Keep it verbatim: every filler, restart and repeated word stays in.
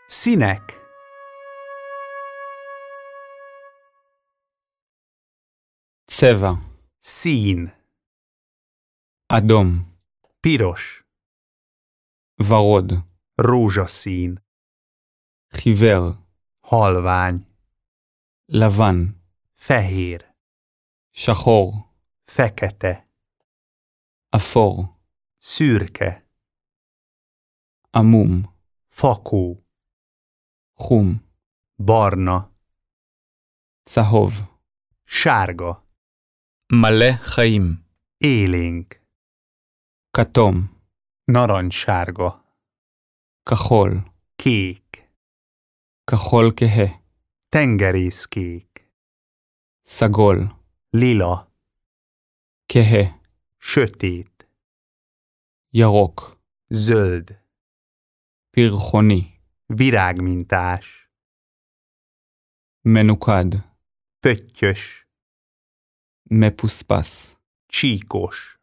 Színek. צבע, Szín. אדום, Piros. ורוד, Rózsaszín. חיוור, Halvány. לבן, Fehér. שחור, Fekete. אפור, Szürke. עמום, Fakó. חום, Barna. צהוב. Sárga. מלא חיים. Élénk. כתום, Narancssárga. כחול, Kék. כחול כהה, Tengerészkék. סגול, Lila. כהה, Sötét. ירוק, Zöld. פרחוני, Virágmintás. מנוקד, Pöttyös. מפוספס. Csíkos.